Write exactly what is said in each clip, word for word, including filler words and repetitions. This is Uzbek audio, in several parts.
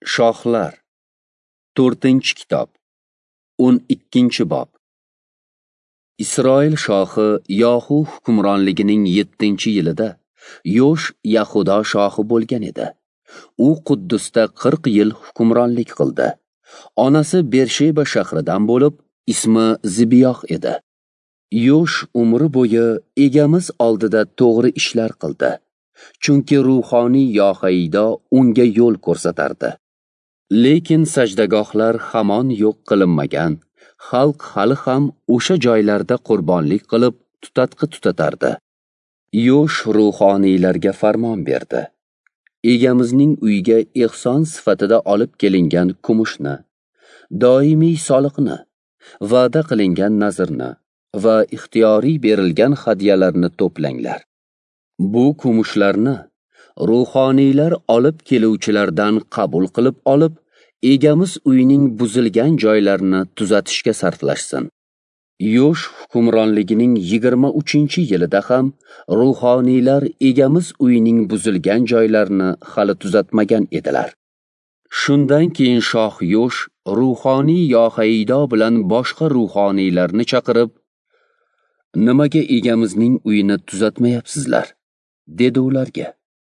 Shohlar to'rtinchi kitob o'n ikkinchi bob. Isroil shohi Yohu hukmronligining yettinchi yilida Yosh Yahudo shohi bo'lgan edi. U Quddusda qirq yil hukmronlik qildi. Onasi Bersheba shahridan bo'lib, ismi Zibiyoh edi. Yosh umri bo'yi egamiz oldida to'g'ri ishlar qildi. Chunki ruhoniy Yohaydo unga yo'l ko'rsatardi. Lekin sajdagohlar hamon yo'q qilinmagan. Xalq hali ham o'sha joylarda qurbonlik qilib tutatqi tutatardi. Yosh ruhoniylarga farmon berdi. Egamizning uyiga ehson sifatida olib kelingan kumushni, doimiy soliqni, va'da qilingan nazrni va ixtiyoriy berilgan hadyalarni to'planglar. Bu kumushlarni ruhoniylar olib keluvchilardan qabul qilib olib, egamiz uyining buzilgan joylarini tuzatishga sarflashsin. Yosh hukmronligining yigirma uchinchi yilida ham ruhoniylar egamiz uyining buzilgan joylarini hali tuzatmagan edilar. Shundan keyin shoh Yosh ruhoniy Yohaydo bilan boshqa ruhoniylarni chaqirib, "Nimaga egamizning uyini tuzatmayapsizlar?" dedi ularga.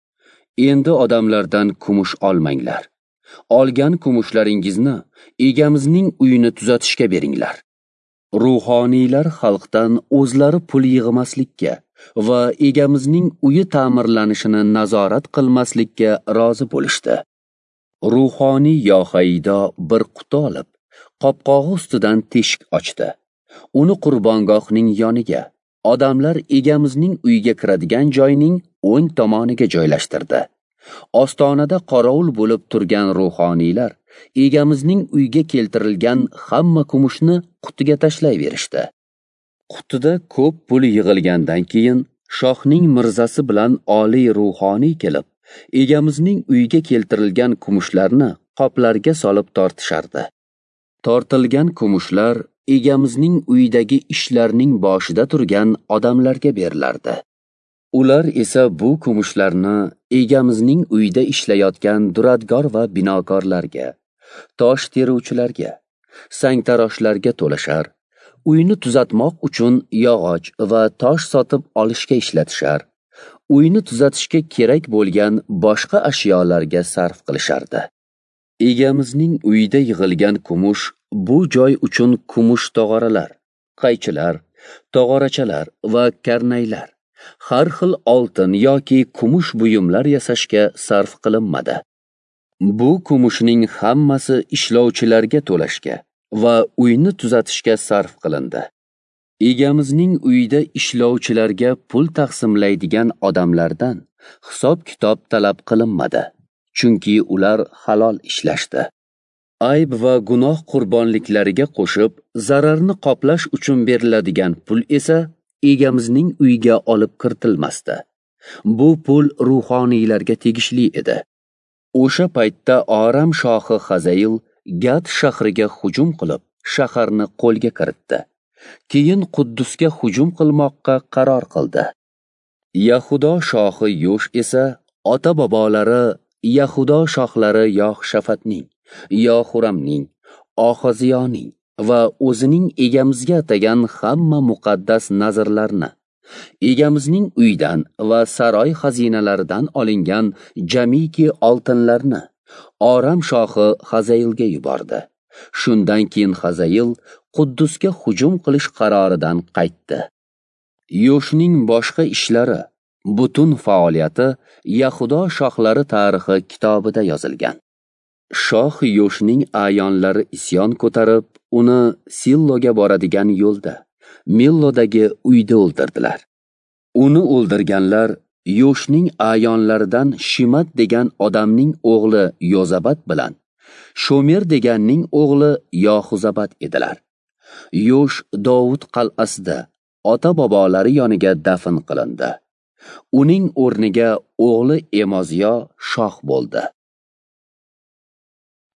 "Endi odamlardan kumush olmanglar. Olgan kumushlaringizni egamizning uyini tuzatishga beringlar." Ruhoniylar xalqdan o'zlari pul yig'maslikka va egamizning uyi ta'mirlanishini nazorat qilmaslikka rozi bo'lishdi. Ruhoniy Yohaydo bir quti olib, qopqog'i ustidan teshik ochdi. Uni qurbongohning yoniga, odamlar egamizning uyiga kiradigan joyning o'ng tomoniga joylashtirdi. Ostonada qorovul bo'lib turgan ruhoniylar egamizning uyga keltirilgan hamma kumushni qutiga tashlayverishdi. Qutida ko'p pul yig'ilgandan keyin shohning mirzasi bilan oliy ruhoniy kelib, egamizning uyiga keltirilgan kumushlarni qoplarga solib tortishardi. Tortilgan kumushlar egamizning uyidagi ishlarning boshida turgan odamlarga berilardi. Ular esa bu kumushlarni egamizning uyida ishlayotgan duradgor va binokorlarga, tosh teruvchilarga, sangtaroshlarga to'lashar, uyni tuzatmoq uchun yog'och va tosh sotib olishga ishlatishar, uyni tuzatishga kerak bo'lgan boshqa ashyolarga sarf qilishardi. Egamizning uyida yig'ilgan kumush bu joy uchun kumush tog'oralar, qaychilar, tog'orachalar va karnaylar, har xil oltin yoki kumush buyumlar yasashga sarf qilinmadi. Bu kumushning hammasi ishlovchilarga to'lashga va uyni tuzatishga sarf qilindi. Egamizning uyida ishlovchilarga pul taqsimlaydigan odamlardan hisob-kitob talab qilinmadi, chunki ular halol ishlashdi. Ayb va gunoh qurbonliklariga qo'shib zararni qoplash uchun beriladigan pul esa egamizning uyiga olib kiritilmasdi. Bu pul ruhoniylarga tegishli edi. O'sha paytda Aram shohi Hazayil Gad shahriga hujum qilib, shaharni qo'lga kiritdi. Keyin Quddusga hujum qilmoqqa qaror qildi. Yahudo shohi Yosh esa ota-bobolari Yahudo shohlari Yohshafatning, Yohuramning, Ohaziyoning va o'zining egamizga atagan hamma muqaddas nazrlarni, egamizning uydan va saroy xazinalaridan olingan jamiki oltinlarni Aram shohi Hazayilga yubordi. Shundan keyin Hazayil Quddusga hujum qilish qaroridan qaytdi. Yoshning boshqa ishlari, butun faoliyati Yahudo shohlari tarixi kitobida yozilgan. Shoh Yoshning ayonlari isyon ko'tarib, uni Silloga boradigan yo'lda, Millodagi uyda o'ldirdilar. Uni o'ldirganlar Yoshning ayonlaridan Shimat degan odamning o'g'li Yozabat bilan Shomer deganning o'g'li Yohuzabat edilar. Yosh Dovud qal'asida ota-bobolari yoniga dafn qilindi. Uning o'rniga o'g'li Emoziyo shoh bo'ldi.